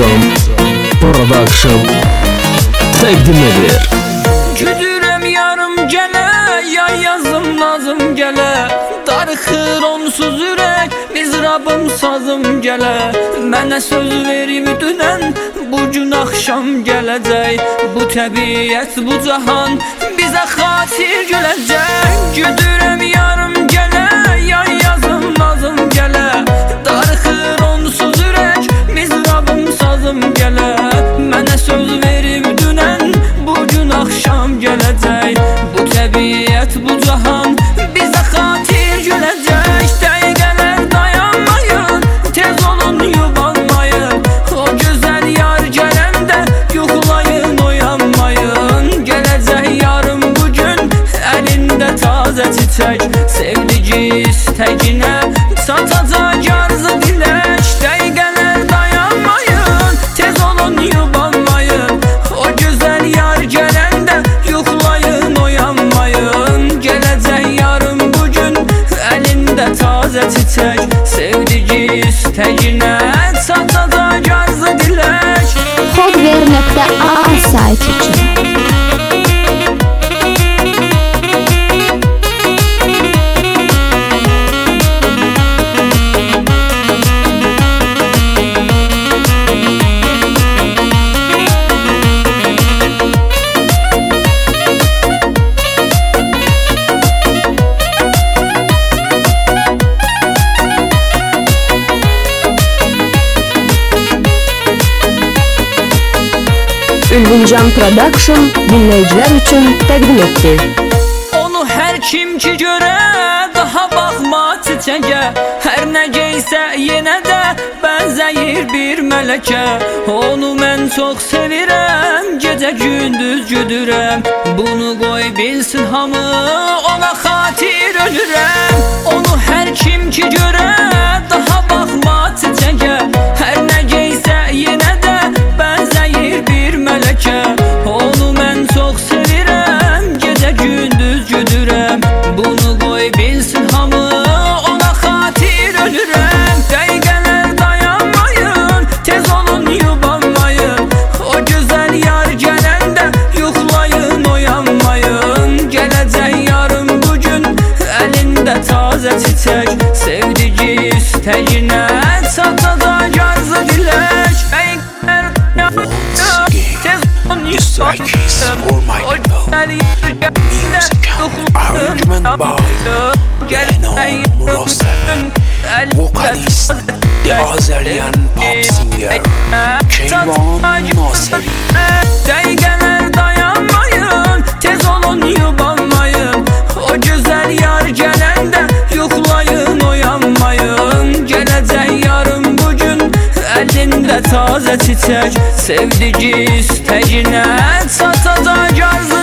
Production təqdim edir. Güdürəm yarım gələ, yay yazım lazım gələ. Darıxır onsuz ürək, mizrabım sazım gələ. Mənə söz verim dünən, bugün axşam gələcək. Bu təbiət, bu cahan bizə xatir gələcək. Güdürəm yarım gələ, yay yazım lazım gələ. Darıxır onsuz ürək, mizrabım sazım gələ. Mənə söz verim dünən, bugün axşam gələcək. Bu təbiət, bu cahan bizə xatir gələcək. Dəqiqələr dayanmayın, tez olun yubanmayın. O gözəl yar gələndə yuxulayın, oyanmayın. Gələcək yarım bugün, əlində tazə çiçək. Sevdici istəginə çatacaq arzu dilək. Dəqiqələr dayanmayın, tez olun yubanmayın. O gözəl yar gələndə yuxulayın, oyanmayın. Gələcək yarım bugün, əlində tazə çiçək. Sevdici istəginə çatacaq arzu dilək. Hotware.a sayt için Ülbüncan Production dinleyiciler için təqdim etdi. Onu hər kim ki görə, daha baxma çiçəyə. Hər nə geysə yenə də bənzəyir bir mələkə. Onu mən çox sevirəm, gecə gündüz güdürəm. Bunu qoy bilsin hamı, ona xatir ölürəm. Onu hər kim ki görə, daha baxma çiçəyə. Hər nə geysə yenə də bənzəyir bir mələkə. Onu mən çox sevirəm, gecə gündüz güdürəm. Bunu qoy bilsin hamı, ona xatir ölürəm. Dəqiqələr dayanmayın, tez olun yubanmayın. O gözəl yar gələndə yuxulayın, oyanmayın. Gələcək yarım bugün, əlində tazə çiçək. Sevdici istəginə çatacaq arzu dilək. Just like kiss for my people. Music argument bar. Benon Rosel, vocalist, the Azerian pop singer Keyvan Naseri. Dəqiqələr dayanmayın, tez olun yubanmayın. O gözəl yar gələndə yuxulayın, oyanmayın. Gələcək yarım bugün, əlində tazə çiçək. Sevdici istəginə çatacaq arzu